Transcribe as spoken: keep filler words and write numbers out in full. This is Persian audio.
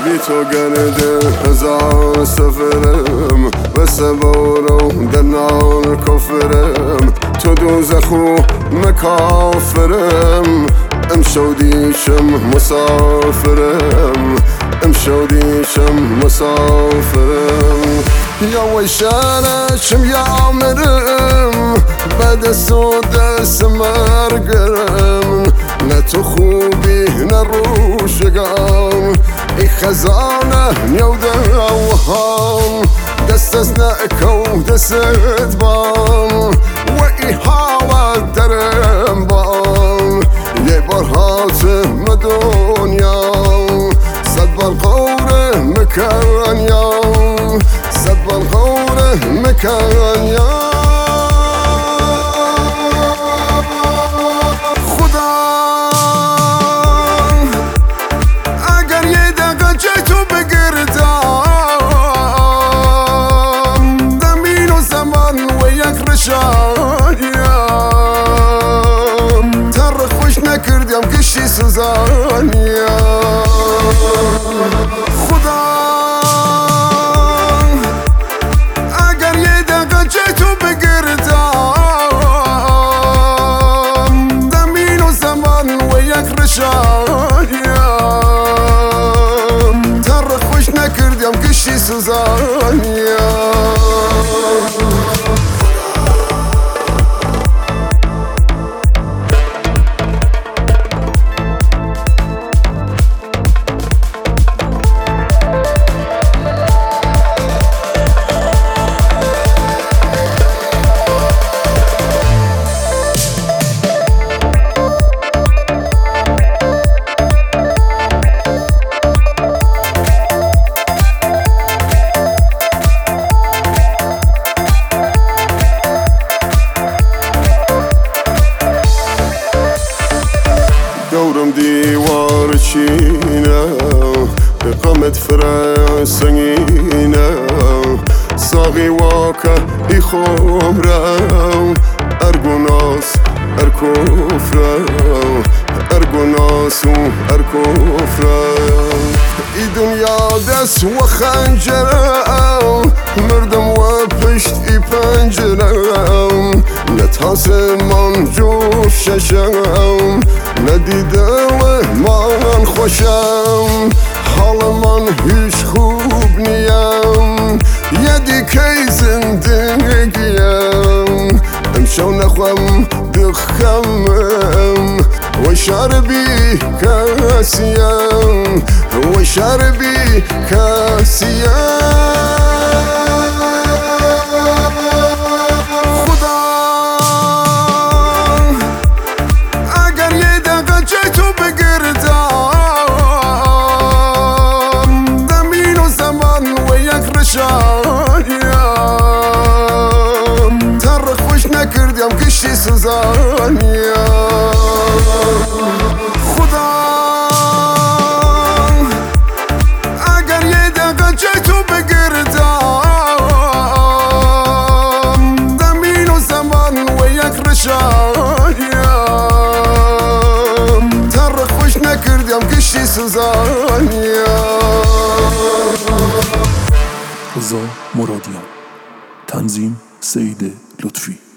بی تو گرده هزار سفرم و سوارو در نار کفرم تو دوزخ و مکافرم امشو دیشم مسافرم امشو دیشم مسافرم یا ویشانشم یا مرم بدست و دست مرگرم نه تو خوبی نه روشگام ای خزانه نیوده اوهام دست از نکو دست بام و ای حالا درم بام یه بار حاتم دنیا صد بار قوره مکن یا صد بار قوره مکن یا تر خوش نکردیم کشی سوزانیا خدا اگر یه دقیقه جای تو بگردم زمین و زمان و یک رشانیا تر خوش نکردیم کشی سوزانیا دورم دیوار چینه قامت فرای سنگینه ساقی واکه ای خمره ارگوناس ارکفره ارگوناس و ارکفره ای دنیا دست و خنجره مردم و پشت ای پنجره نتاس من جوف ششم ندیده من خوشم حال من هیچ خوب نیم یه دیگه زندگیم امشو نخوام دخمم و شربی کسیم و شربی کسیم تر خوش نکردیم کشی سوزانیا خدا اگر یه دقیقه جای تو بگردم زمین و زمان و یک رشانیا تر خوش نکردیم کشی سوزانیا رضا مرادیان، تنظیم سید لطفی.